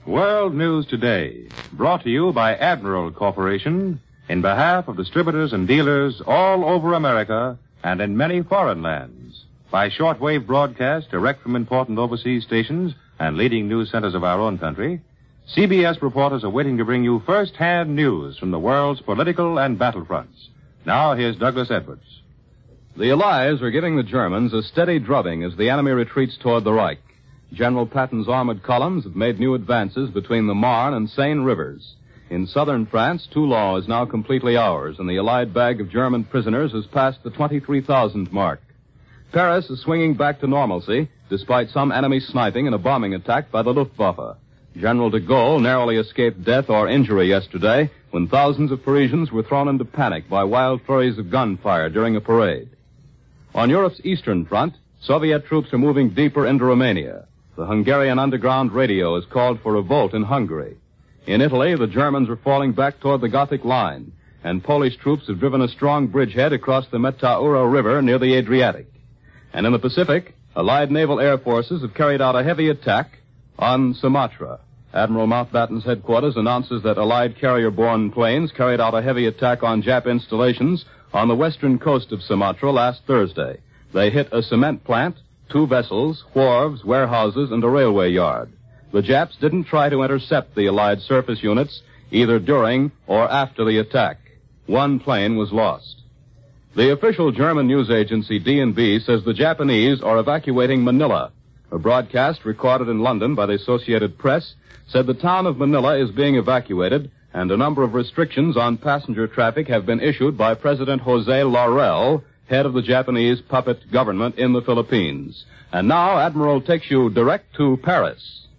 World News Today, brought to you by Admiral Corporation in behalf of distributors and dealers all over America and in many foreign lands. By shortwave broadcast direct from important overseas stations and leading news centers of our own country, CBS reporters are waiting to bring you first-hand news from the world's political and battlefronts. Now, here's Douglas Edwards. The Allies are giving the Germans a steady drubbing as the enemy retreats toward the Reich. General Patton's armored columns have made new advances between the Marne and Seine rivers. In southern France, Toulon is now completely ours, and the Allied bag of German prisoners has passed the 23,000 mark. Paris is swinging back to normalcy, despite some enemy sniping and a bombing attack by the Luftwaffe. General de Gaulle narrowly escaped death or injury yesterday when thousands of Parisians were thrown into panic by wild flurries of gunfire during a parade. On Europe's eastern front, Soviet troops are moving deeper into Romania. The Hungarian underground radio has called for revolt in Hungary. In Italy, the Germans are falling back toward the Gothic line, and Polish troops have driven a strong bridgehead across the Metaura River near the Adriatic. And in the Pacific, Allied naval air forces have carried out a heavy attack on Sumatra. Admiral Mountbatten's headquarters announces that Allied carrier-borne planes carried out a heavy attack on Jap installations on the western coast of Sumatra last Thursday. They hit a cement plant, 2 vessels, wharves, warehouses, and a railway yard. The Japs didn't try to intercept the Allied surface units either during or after the attack. 1 plane was lost. The official German news agency DNB says the Japanese are evacuating Manila. A broadcast recorded in London by the Associated Press said the town of Manila is being evacuated and a number of restrictions on passenger traffic have been issued by President Jose Laurel, head of the Japanese puppet government in the Philippines. And now, Admiral takes you direct to Paris.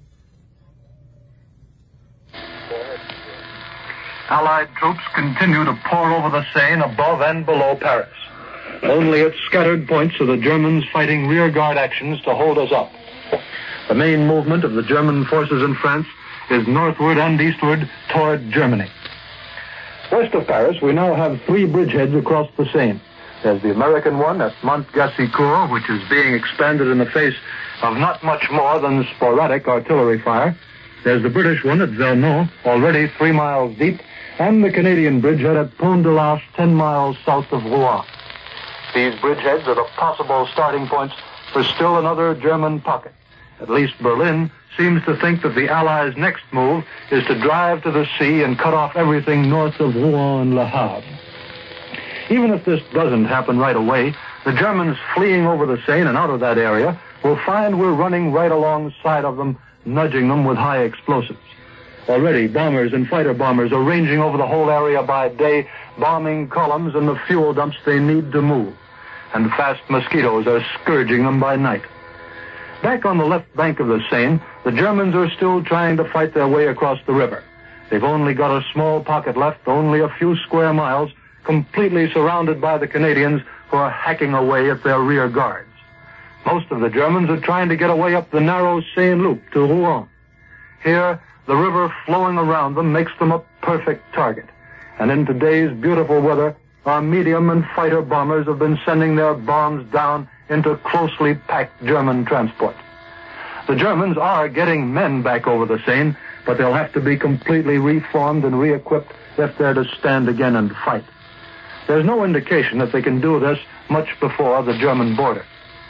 Allied troops continue to pour over the Seine above and below Paris. Only at scattered points are the Germans fighting rearguard actions to hold us up. The main movement of the German forces in France is northward and eastward toward Germany. West of Paris, we now have 3 bridgeheads across the Seine. There's the American one at Mont-Gassicourt, which is being expanded in the face of not much more than sporadic artillery fire. There's the British one at Vernon, already 3 miles deep, and the Canadian bridgehead at Pont de l'Arche, 10 miles south of Rouen. These bridgeheads are the possible starting points for still another German pocket. At least Berlin seems to think that the Allies' next move is to drive to the sea and cut off everything north of Rouen and Le Havre. Even if this doesn't happen right away, the Germans fleeing over the Seine and out of that area will find we're running right alongside of them, nudging them with high explosives. Already, bombers and fighter bombers are ranging over the whole area by day, bombing columns and the fuel dumps they need to move. And fast mosquitoes are scourging them by night. Back on the left bank of the Seine, the Germans are still trying to fight their way across the river. They've only got a small pocket left, only a few square miles, completely surrounded by the Canadians who are hacking away at their rear guards. Most of the Germans are trying to get away up the narrow Seine loop to Rouen. Here, the river flowing around them makes them a perfect target. And in today's beautiful weather, our medium and fighter bombers have been sending their bombs down into closely packed German transport. The Germans are getting men back over the Seine, but they'll have to be completely reformed and re-equipped if they're to stand again and fight. There's no indication that they can do this much before the German border.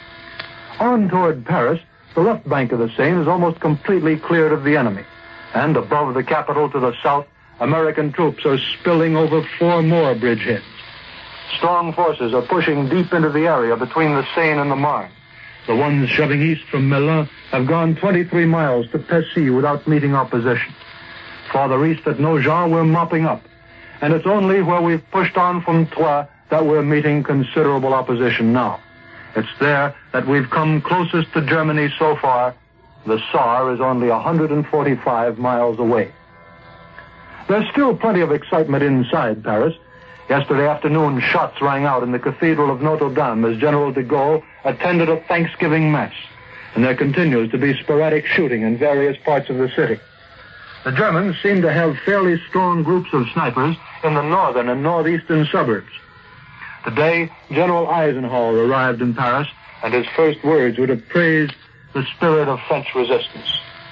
On toward Paris, the left bank of the Seine is almost completely cleared of the enemy. And above the capital to the south, American troops are spilling over 4 more bridgeheads. Strong forces are pushing deep into the area between the Seine and the Marne. The ones shoving east from Melun have gone 23 miles to Passy without meeting opposition. Farther east at Nogent, we're mopping up. And it's only where we've pushed on from Troyes that we're meeting considerable opposition now. It's there that we've come closest to Germany so far. The Saar is only 145 miles away. There's still plenty of excitement inside Paris. Yesterday afternoon, shots rang out in the Cathedral of Notre Dame as General de Gaulle attended a Thanksgiving Mass. And there continues to be sporadic shooting in various parts of the city. The Germans seem to have fairly strong groups of snipers in the northern and northeastern suburbs. Today, General Eisenhower arrived in Paris, and his first words were to praise the spirit of French resistance.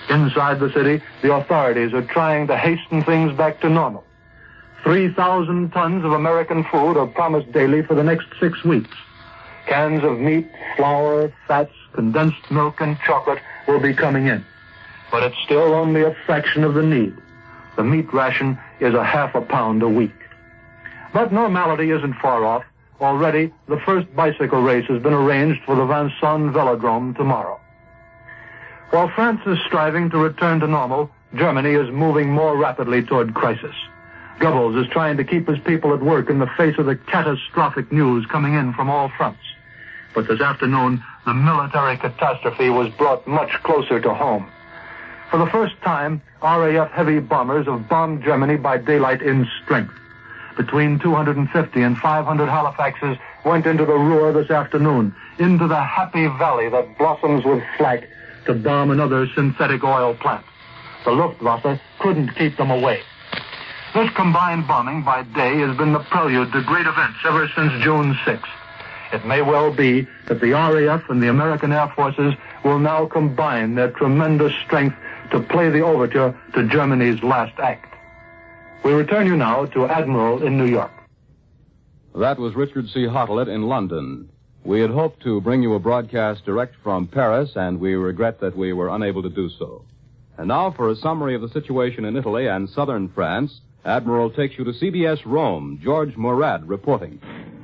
Inside the city, the authorities are trying to hasten things back to normal. 3,000 tons of American food are promised daily for the next 6 weeks. Cans of meat, flour, fats, condensed milk, and chocolate will be coming in. But it's still only a fraction of the need. The meat ration is a half a pound a week. But normality isn't far off. Already, the first bicycle race has been arranged for the Vincennes Velodrome tomorrow. While France is striving to return to normal, Germany is moving more rapidly toward crisis. Goebbels is trying to keep his people at work in the face of the catastrophic news coming in from all fronts. But this afternoon, the military catastrophe was brought much closer to home. For the first time, RAF heavy bombers have bombed Germany by daylight in strength. Between 250 and 500 Halifaxes went into the Ruhr this afternoon, into the happy valley that blossoms with flak, to bomb another synthetic oil plant. The Luftwaffe couldn't keep them away. This combined bombing by day has been the prelude to great events ever since June 6th. It may well be that the RAF and the American Air Forces will now combine their tremendous strength to play the overture to Germany's last act. We return you now to Admiral in New York. That was Richard C. Hottelet in London. We had hoped to bring you a broadcast direct from Paris, and we regret that we were unable to do so. And now for a summary of the situation in Italy and southern France, Admiral takes you to CBS Rome. George Murad reporting.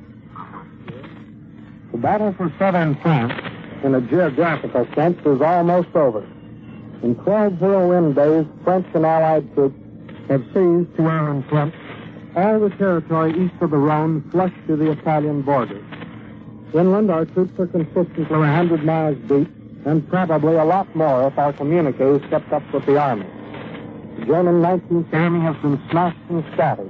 The battle for southern France, in a geographical sense, is almost over. In 12 whirlwind days, French and Allied troops have seized Tours and Trent, all the territory east of the Rhone flush to the Italian border. Inland, our troops are consistently 100 miles deep, and probably a lot more if our communiques kept up with the army. The German 19th Army has been smashed and scattered.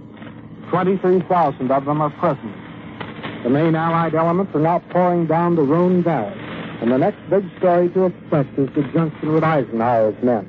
23,000 of them are prisoners. The main Allied elements are now pouring down the Rhone Valley, and the next big story to expect is the junction with Eisenhower's men.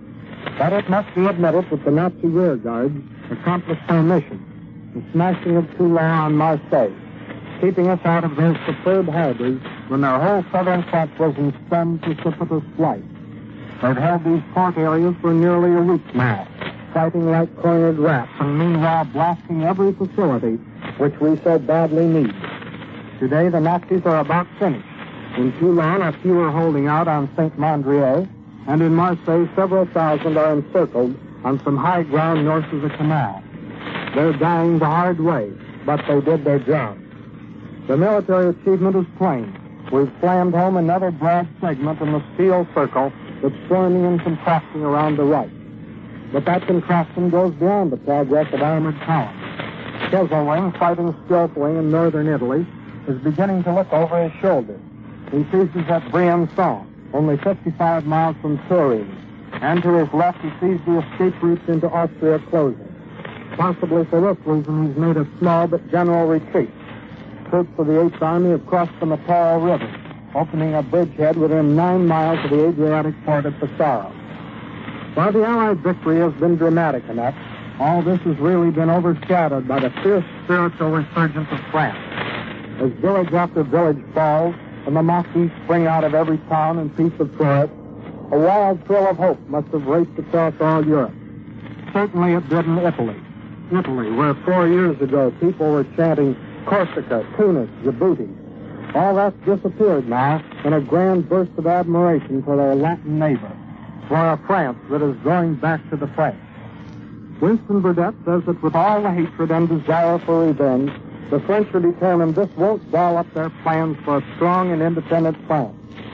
But it must be admitted that the Nazi rear guards accomplished their mission, the smashing of Toulon and Marseille, keeping us out of those superb harbors when their whole southern front was in stern precipitous flight. They've held these port areas for nearly a week now, fighting like cornered rats, and meanwhile blasting every facility which we so badly need. Today, the Nazis are about finished. In Toulon, a few are holding out on Saint-Mandrier, and in Marseille, several thousand are encircled on some high ground north of the canal. They're dying the hard way, but they did their job. The military achievement is plain. We've slammed home another broad segment in the steel circle that's forming and contracting around the right. But that contraction goes beyond the progress of armored columns. Kesselring, fighting skillfully in northern Italy, is beginning to look over his shoulder. He seizes at Briançon, only 55 miles from Turin, and to his left he sees the escape routes into Austria closing. Possibly for this reason he's made a small but general retreat. Troops of the 8th Army have crossed the Mataro River, opening a bridgehead within 9 miles of the Adriatic port of Pesaro. While the Allied victory has been dramatic enough, all this has really been overshadowed by the fierce spiritual resurgence of France. As village after village falls, and the Maquis spring out of every town and piece of forest, a wild thrill of hope must have raced across all Europe. Certainly it did in Italy. Italy, where 4 years ago people were chanting Corsica, Tunis, Djibouti. All that's disappeared now in a grand burst of admiration for their Latin neighbor, for a France that is going back to the French. Winston Burdett says that with all the hatred and desire for revenge, the French are determined this won't ball up their plans for a strong and independent France.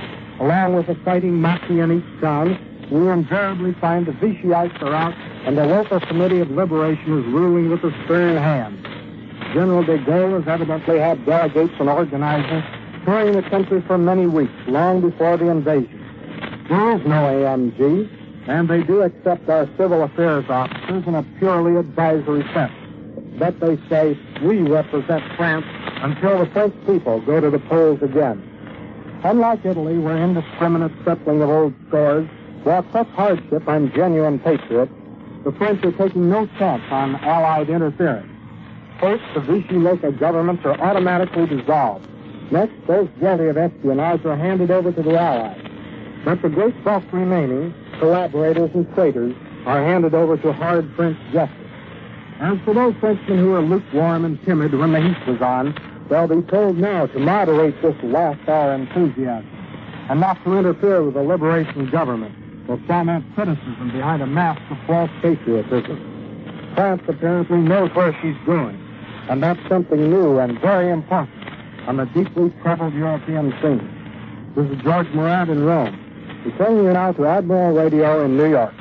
Along with the fighting Maquis in each town, we invariably find the Vichy'ites are out and the local committee of liberation is ruling with a stern hand. General de Gaulle has evidently had delegates and organizers touring the country for many weeks, long before the invasion. There is no AMG, and they do accept our civil affairs officers in a purely advisory sense. But they say, we represent France until the French people go to the polls again. Unlike Italy, where indiscriminate settling of old scores brought such hardship on genuine patriots, the French are taking no chance on Allied interference. First, the Vichy local governments are automatically dissolved. Next, those guilty of espionage are handed over to the Allies. But the great bulk remaining, collaborators, and traitors are handed over to hard French justice. As for those Frenchmen who are lukewarm and timid when the heat was on, they'll be told now to moderate this last-hour enthusiasm and not to interfere with the liberation government or foment criticism behind a mask of false patriotism. France apparently knows where she's going, and that's something new and very important on the deeply troubled European scene. This is George Morant in Rome. Returning you now to Admiral Radio in New York.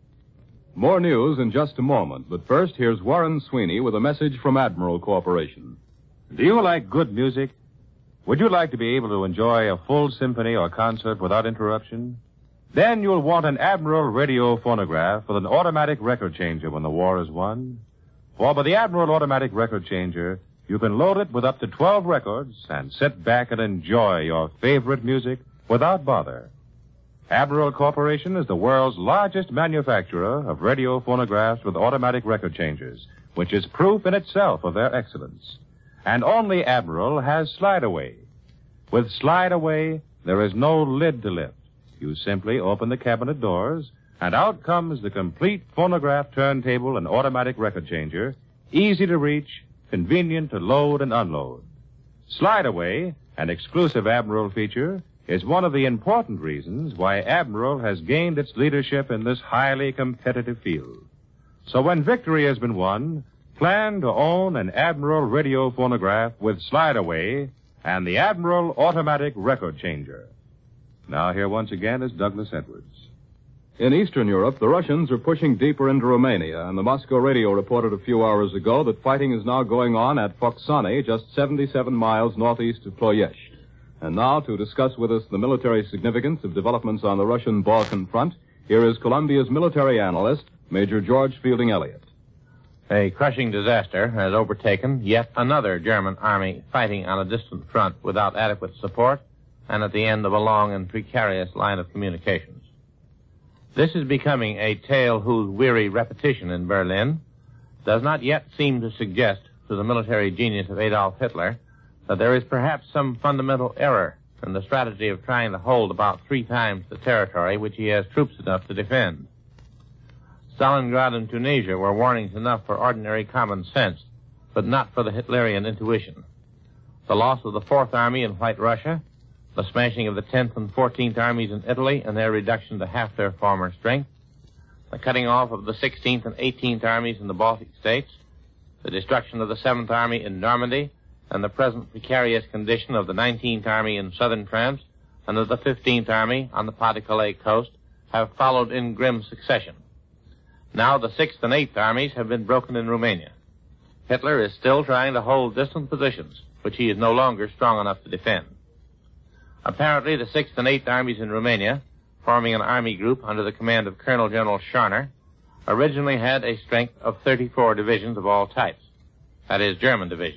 More news in just a moment, but first, here's Warren Sweeney with a message from Admiral Corporation. Do you like good music? Would you like to be able to enjoy a full symphony or concert without interruption? Then you'll want an Admiral radio phonograph with an automatic record changer when the war is won. For by the Admiral automatic record changer, you can load it with up to 12 records and sit back and enjoy your favorite music without bother. Admiral Corporation is the world's largest manufacturer of radio phonographs with automatic record changers, which is proof in itself of their excellence. And only Admiral has Slide Away. With Slide Away, there is no lid to lift. You simply open the cabinet doors, and out comes the complete phonograph turntable and automatic record changer, easy to reach, convenient to load and unload. Slide Away, an exclusive Admiral feature, is one of the important reasons why Admiral has gained its leadership in this highly competitive field. So when victory has been won, plan to own an Admiral radio phonograph with Slide Away and the Admiral automatic record changer. Now here once again is Douglas Edwards. In Eastern Europe, the Russians are pushing deeper into Romania, and the Moscow radio reported a few hours ago that fighting is now going on at Foxani, just 77 miles northeast of Ploiești. And now, to discuss with us the military significance of developments on the Russian Balkan front, here is Columbia's military analyst, Major George Fielding Elliott. A crushing disaster has overtaken yet another German army fighting on a distant front without adequate support and at the end of a long and precarious line of communications. This is becoming a tale whose weary repetition in Berlin does not yet seem to suggest to the military genius of Adolf Hitler that there is perhaps some fundamental error in the strategy of trying to hold about 3 times the territory which he has troops enough to defend. Stalingrad and Tunisia were warnings enough for ordinary common sense, but not for the Hitlerian intuition. The loss of the 4th Army in White Russia, the smashing of the 10th and 14th Armies in Italy and their reduction to half their former strength, the cutting off of the 16th and 18th Armies in the Baltic States, the destruction of the 7th Army in Normandy, and the present precarious condition of the 19th Army in southern France and of the 15th Army on the Pas-de-Calais coast have followed in grim succession. Now the 6th and 8th Armies have been broken in Romania. Hitler is still trying to hold distant positions, which he is no longer strong enough to defend. Apparently, the 6th and 8th Armies in Romania, forming an army group under the command of Colonel General Schorner, originally had a strength of 34 divisions of all types. That is, German divisions.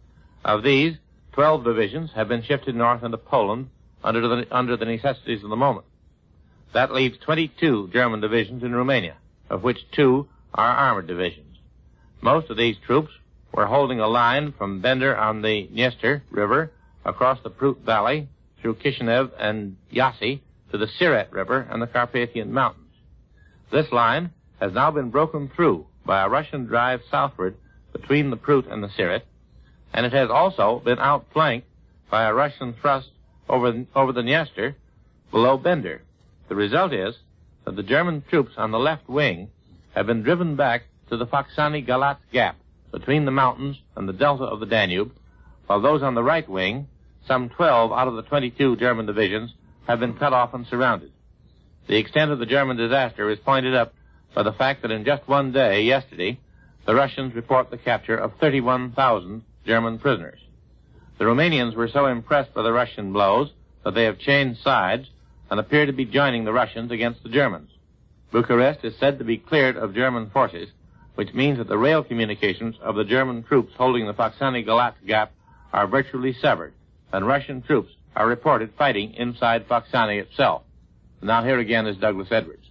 Of these, 12 divisions have been shifted north into Poland under the necessities of the moment. That leaves 22 German divisions in Romania, of which 2 are armored divisions. Most of these troops were holding a line from Bender on the Dniester River across the Prut Valley through Kishinev and Yasi to the Siret River and the Carpathian Mountains. This line has now been broken through by a Russian drive southward between the Prut and the Siret, and it has also been outflanked by a Russian thrust over the Dniester below Bender. The result is that the German troops on the left wing have been driven back to the Foxani-Galatz gap between the mountains and the delta of the Danube, while those on the right wing, some 12 out of the 22 German divisions, have been cut off and surrounded. The extent of the German disaster is pointed up by the fact that in just one day, yesterday, the Russians report the capture of 31,000 German prisoners. The Romanians were so impressed by the Russian blows that they have changed sides and appear to be joining the Russians against the Germans. Bucharest is said to be cleared of German forces, which means that the rail communications of the German troops holding the Foxani-Galatz gap are virtually severed, and Russian troops are reported fighting inside Foxani itself. Now here again is Douglas Edwards.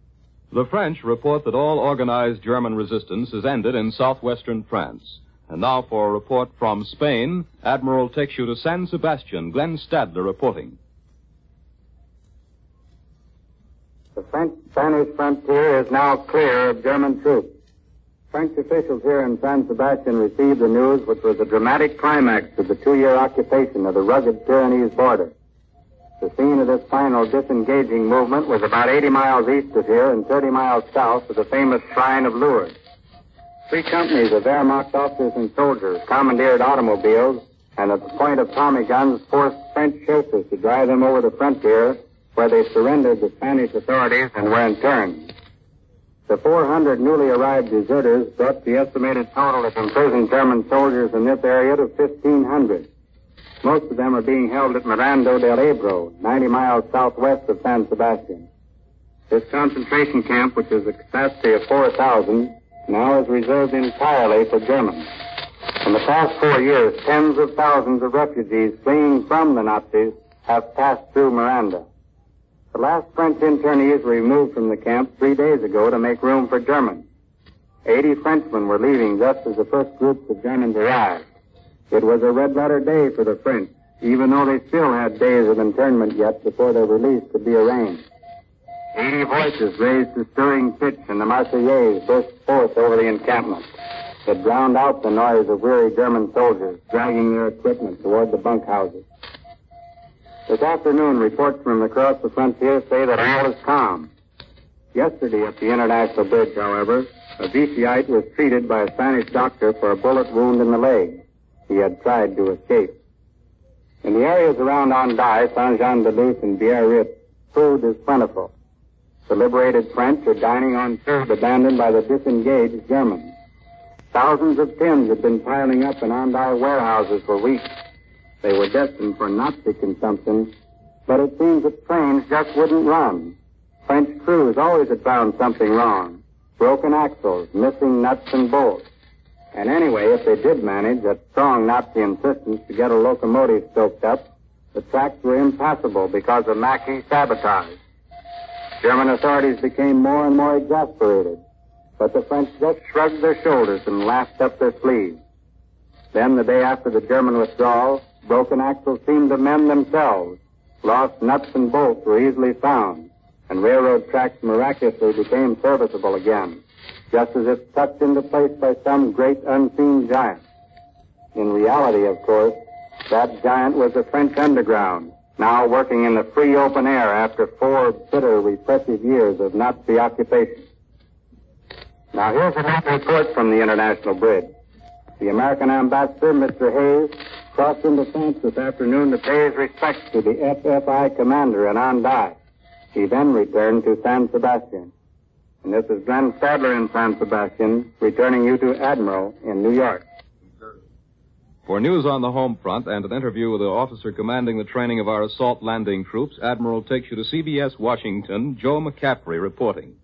The French report that all organized German resistance has ended in southwestern France. And now for a report from Spain, Admiral takes you to San Sebastian. Glenn Stadler reporting. The Spanish frontier is now clear of German troops. French officials here in San Sebastian received the news which was a dramatic climax to the 2-year occupation of the rugged Pyrenees border. The scene of this final disengaging movement was about 80 miles east of here and 30 miles south of the famous Shrine of Lourdes. 3 companies of Wehrmacht officers and soldiers commandeered automobiles and at the point of Tommy guns forced French chauffeurs to drive them over the frontier where they surrendered to Spanish authorities and were interned. The 400 newly arrived deserters brought the estimated total of imprisoned German soldiers in this area to 1,500. Most of them are being held at Mirando del Ebro, 90 miles southwest of San Sebastian. This concentration camp, which has a capacity of 4,000, now is reserved entirely for Germans. In the past 4 years, tens of thousands of refugees fleeing from the Nazis have passed through Miranda. The last French internees were removed from the camp 3 days ago to make room for Germans. 80 Frenchmen were leaving just as the first groups of Germans arrived. It was a red-letter day for the French, even though they still had days of internment yet before their release could be arranged. 80 voices raised to stirring pitch, and the Marseillaise burst forth over the encampment. It drowned out the noise of weary German soldiers dragging their equipment toward the bunkhouses. This afternoon, reports from across the frontier say that all is calm. Yesterday at the International Bridge, however, a Vichyite was treated by a Spanish doctor for a bullet wound in the leg. He had tried to escape. In the areas around Hendaye, Saint-Jean-de-Luz, and Biarritz, food is plentiful. The liberated French are dining on food abandoned by the disengaged Germans. Thousands of tins had been piling up in Hendaye warehouses for weeks. They were destined for Nazi consumption, but it seems that trains just wouldn't run. French crews always had found something wrong. Broken axles, missing nuts and bolts. And anyway, if they did manage, at strong Nazi insistence, to get a locomotive stoked up, the tracks were impassable because of Maquis sabotage. German authorities became more and more exasperated, but the French just shrugged their shoulders and laughed up their sleeves. Then, the day after the German withdrawal, broken axles seemed to mend themselves. Lost nuts and bolts were easily found, and railroad tracks miraculously became serviceable again, just as if tucked into place by some great unseen giant. In reality, of course, that giant was the French underground, now working in the free open air after 4 bitter, repressive years of Nazi occupation. Now here's a report from the International Bridge. The American ambassador, Mr. Hayes, crossed into France this afternoon to pay his respects to the FFI commander in Hendaye. He then returned to San Sebastian. And this is Glenn Stadler in San Sebastian, returning you to Admiral in New York. For news on the home front and an interview with the officer commanding the training of our assault landing troops, Admiral takes you to CBS Washington, Joe McCaffrey reporting.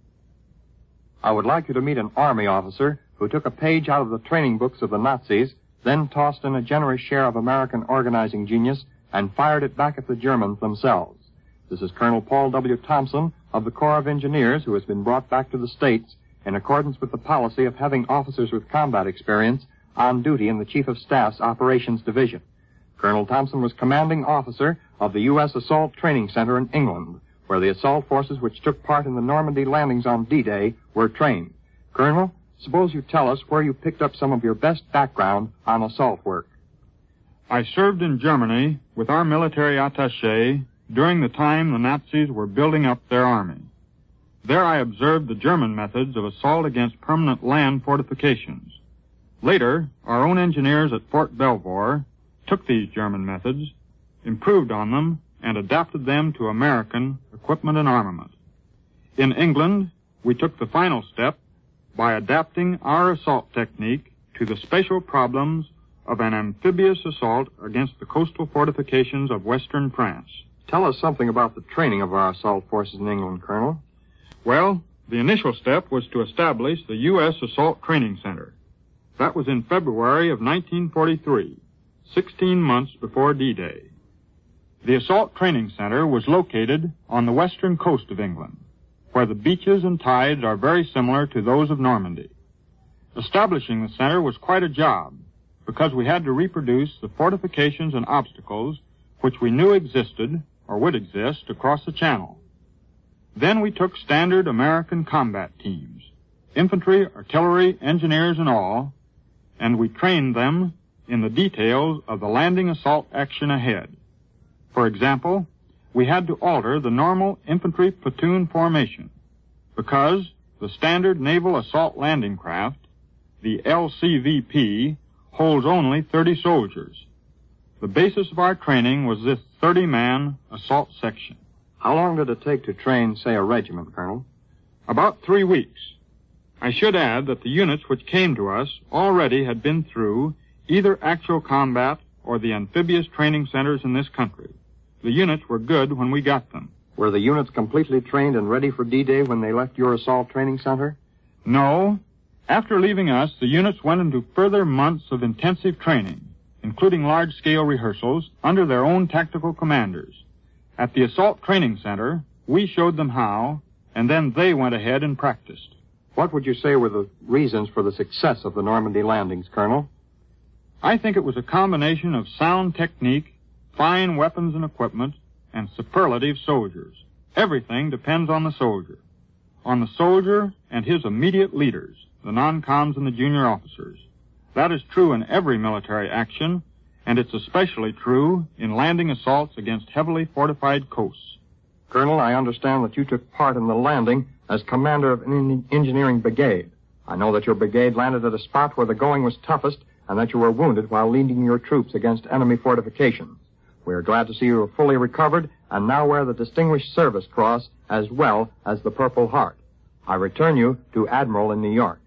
I would like you to meet an Army officer who took a page out of the training books of the Nazis, then tossed in a generous share of American organizing genius and fired it back at the Germans themselves. This is Colonel Paul W. Thompson of the Corps of Engineers, who has been brought back to the States in accordance with the policy of having officers with combat experience on duty in the Chief of Staff's Operations Division. Colonel Thompson was commanding officer of the U.S. Assault Training Center in England, where the assault forces which took part in the Normandy landings on D-Day were trained. Colonel, suppose you tell us where you picked up some of your best background on assault work. I served in Germany with our military attaché during the time the Nazis were building up their army. There I observed the German methods of assault against permanent land fortifications. Later, our own engineers at Fort Belvoir took these German methods, improved on them, and adapted them to American equipment and armament. In England, we took the final step by adapting our assault technique to the special problems of an amphibious assault against the coastal fortifications of western France. Tell us something about the training of our assault forces in England, Colonel. Well, the initial step was to establish the U.S. Assault Training Center. That was in February of 1943, 16 months before D-Day. The Assault Training Center was located on the western coast of England, where the beaches and tides are very similar to those of Normandy. Establishing the center was quite a job, because we had to reproduce the fortifications and obstacles which we knew existed or would exist across the channel. Then we took standard American combat teams, infantry, artillery, engineers, and all, and we trained them in the details of the landing assault action ahead. For example, we had to alter the normal infantry platoon formation because the standard naval assault landing craft, the LCVP, holds only 30 soldiers. The basis of our training was this 30-man assault section. How long did it take to train, say, a regiment, Colonel? About 3 weeks. I should add that the units which came to us already had been through either actual combat or the amphibious training centers in this country. The units were good when we got them. Were the units completely trained and ready for D-Day when they left your assault training center? No. After leaving us, the units went into further months of intensive training, including large-scale rehearsals under their own tactical commanders. At the assault training center, we showed them how, and then they went ahead and practiced. What would you say were the reasons for the success of the Normandy landings, Colonel? I think it was a combination of sound technique, fine weapons and equipment, and superlative soldiers. Everything depends on the soldier. On the soldier and his immediate leaders, the non-coms and the junior officers. That is true in every military action, and it's especially true in landing assaults against heavily fortified coasts. Colonel, I understand that you took part in the landing as commander of an engineering brigade. I know that your brigade landed at a spot where the going was toughest and that you were wounded while leading your troops against enemy fortifications. We are glad to see you are fully recovered and now wear the Distinguished Service Cross as well as the Purple Heart. I return you to Admiral in New York.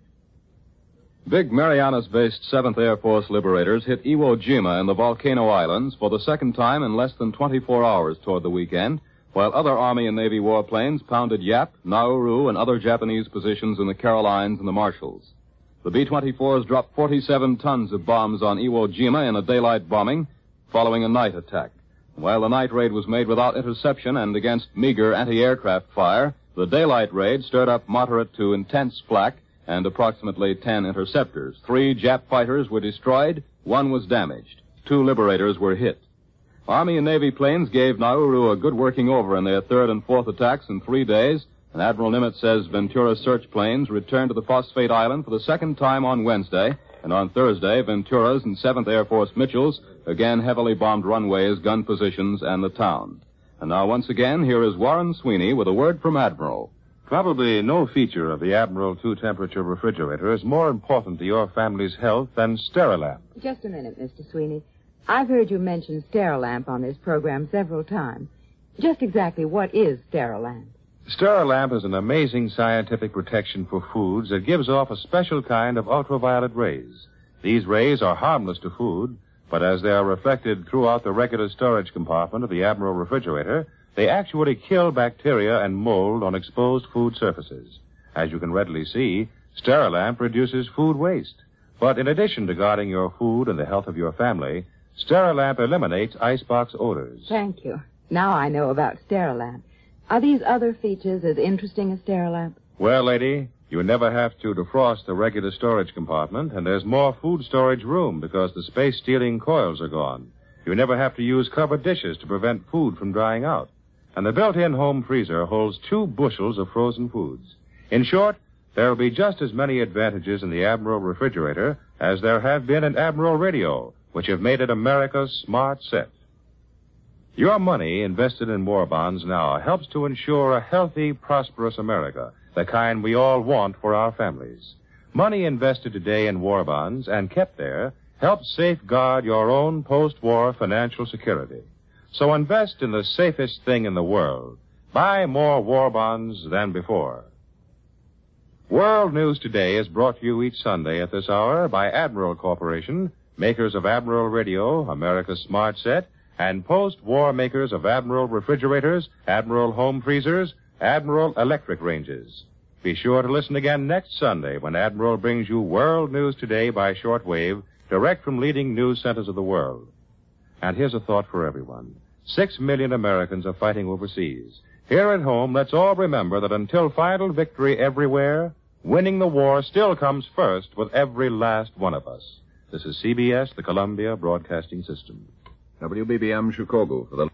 Big Marianas-based 7th Air Force liberators hit Iwo Jima in the Volcano Islands for the second time in less than 24 hours toward the weekend, while other Army and Navy warplanes pounded Yap, Nauru, and other Japanese positions in the Carolines and the Marshalls. The B-24s dropped 47 tons of bombs on Iwo Jima in a daylight bombing following a night attack. While the night raid was made without interception and against meager anti-aircraft fire, the daylight raid stirred up moderate to intense flak and approximately 10 interceptors. 3 Jap fighters were destroyed, 1 was damaged. 2 liberators were hit. Army and Navy planes gave Nauru a good working over in their 3rd and 4th attacks in 3 days, and Admiral Nimitz says Ventura search planes returned to the Phosphate Island for the second time on Wednesday, and on Thursday, Ventura's and 7th Air Force Mitchell's again heavily bombed runways, gun positions, and the town. And now, once again, here is Warren Sweeney with a word from Admiral. Probably no feature of the Admiral 2-temperature refrigerator is more important to your family's health than Sterilamp. Just a minute, Mr. Sweeney. I've heard you mention Sterilamp on this program several times. Just exactly what is Sterilamp? Sterilamp is an amazing scientific protection for foods that gives off a special kind of ultraviolet rays. These rays are harmless to food, but as they are reflected throughout the regular storage compartment of the Admiral refrigerator, they actually kill bacteria and mold on exposed food surfaces. As you can readily see, Sterilamp reduces food waste. But in addition to guarding your food and the health of your family, Sterilamp eliminates icebox odors. Thank you. Now I know about Sterilamp. Are these other features as interesting as Sterilamp? Well, lady, you never have to defrost the regular storage compartment, and there's more food storage room because the space-stealing coils are gone. You never have to use covered dishes to prevent food from drying out. And the built-in home freezer holds 2 bushels of frozen foods. In short, there will be just as many advantages in the Admiral refrigerator as there have been in Admiral Radio, which have made it America's smart set. Your money invested in war bonds now helps to ensure a healthy, prosperous America, the kind we all want for our families. Money invested today in war bonds and kept there helps safeguard your own post-war financial security. So invest in the safest thing in the world. Buy more war bonds than before. World News Today is brought to you each Sunday at this hour by Admiral Corporation, makers of Admiral Radio, America's smart set, and post-war makers of Admiral refrigerators, Admiral home freezers, Admiral electric ranges. Be sure to listen again next Sunday when Admiral brings you World News Today by shortwave, direct from leading news centers of the world. And here's a thought for everyone. 6 million Americans are fighting overseas. Here at home, let's all remember that until final victory everywhere, winning the war still comes first with every last one of us. This is CBS, the Columbia Broadcasting System. WBBM Shikoku for the